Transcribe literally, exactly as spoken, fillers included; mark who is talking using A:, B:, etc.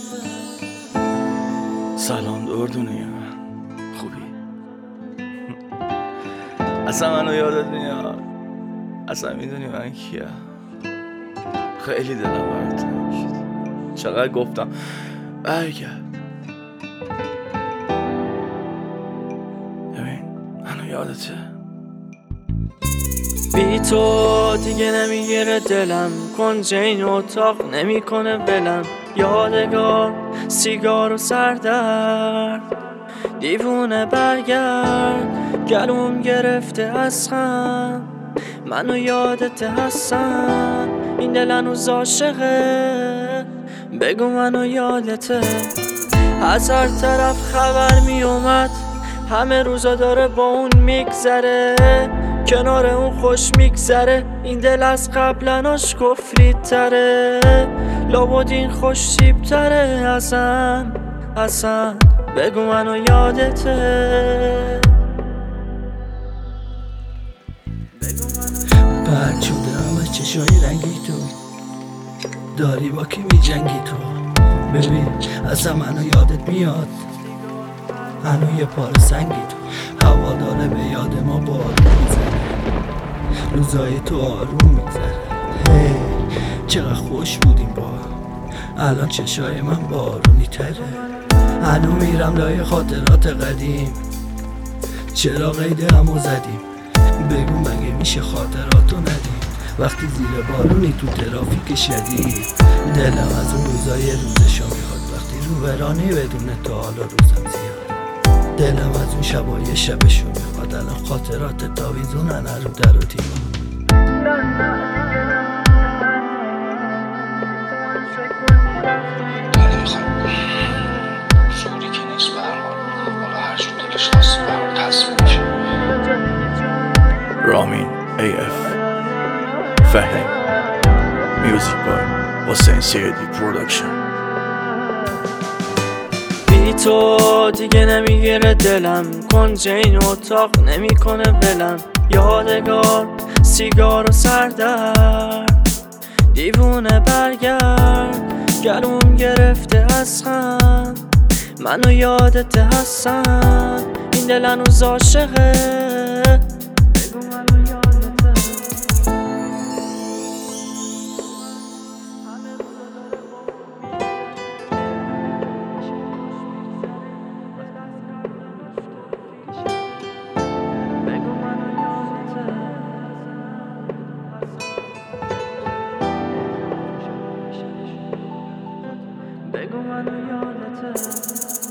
A: سلام دردونی من خوبی؟ اصلا منو یادت میاد؟ اصلا میدونی من کیه؟ خیلی دلم برات تنگ شد. چقدر گفتم برگرد. ببین منو یادته؟
B: بی تو دیگه نمیگیره دلم، کنج این اتاق نمیکنه بلم. یادگار سیگار و سردرد، دیوونه برگرد. گلوم گرفته از خم، منو یادت هستم. این دل هنوز عاشقه، بگو منو یادته. از هر طرف خبر می اومد، همه روزا داره با اون میگذره. کنار اون خوش میگذره، این دل از قبلناش کفری تره. لابد این خوش سیب تره. حسن حسن بگو منو یادته.
C: بعد شده همه چشای رنگی تو داری با کی می جنگی تو. ببین اصلا منو یادت میاد، هنو یه پار سنگی تو. هوا داره به یاد ما بارون میزنه، روزای تو آروم میگذره. هی چقدر خوش بودیم با الان چشای من بارونی تره. هنو میرم لای خاطرات قدیم، چرا قید همو زدیم. بگو مگه میشه خاطراتو ندیم وقتی زیر بارونی تو ترافیک شدید. دلم از اون روزای روزشو میخواد، وقتی رو برانی بدون تو حالا روزم زیاد. دلم از اون شبای شبشو میخواد، الان خاطرات تاویزونن رو در و دیوار.
D: شوری که نیست برحال، حالا هر جور دلش خواست برحال تصمیم میشه.
A: رامین ای اف فهیم میوزیک بای حسین سیدی پرودکشن.
B: بی تو دیگه نمیگیره دلم، کنج این اتاق نمیکنه بلم. یادگار سیگار و سردرد، دیوونه برگرد. گلوم گرفته از خم، منو یادت هستم. این دل هنوز عاشقه، بگو منو یادته. بگو منو یادته. بگو منو یادته.